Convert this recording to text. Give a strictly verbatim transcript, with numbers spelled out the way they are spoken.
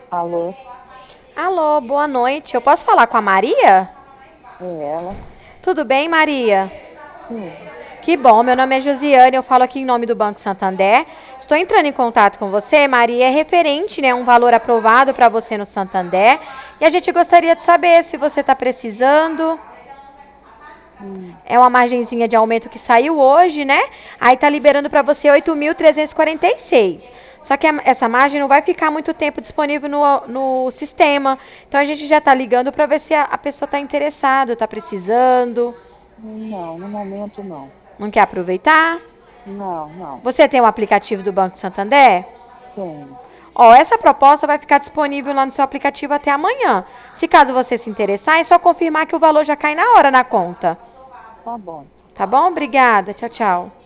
Alô, Alô, boa noite. Eu posso falar com a Maria? é ela? Tudo bem, Maria? Tudo. Que bom, meu nome é Josiane, eu falo aqui em nome do Banco Santander. Estou entrando em contato com você, Maria, é referente, né, um valor aprovado para você no Santander. E a gente gostaria de saber se você está precisando. Hum, É uma margenzinha de aumento que saiu hoje, né? Aí tá liberando para você oito mil trezentos e quarenta e seis. Só que a- essa margem não vai ficar muito tempo disponível no, no sistema. Então a gente já tá ligando para ver se a, a pessoa tá interessada, tá precisando, não, no momento não. não quer aproveitar. Não, não. Você tem o aplicativo do Banco Santander? Tem. Ó, essa proposta vai ficar disponível lá no seu aplicativo até amanhã. Se caso você se interessar, é só confirmar que o valor já cai na hora na conta. Tá bom. Tá bom? Obrigada. Tchau, tchau.